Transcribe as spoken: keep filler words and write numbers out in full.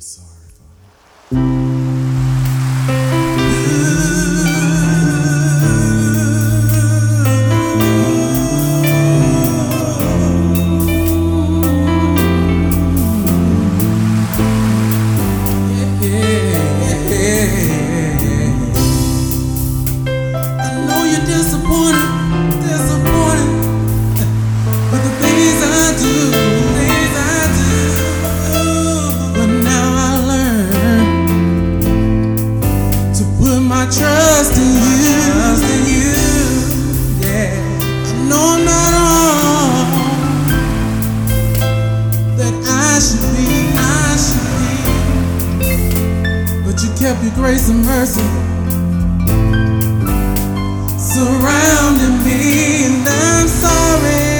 sorry, Father. Trust in you, trust in you, yeah. I know I'm not all that I should be, I should be, but you kept your grace and mercy surrounding me, and I'm sorry.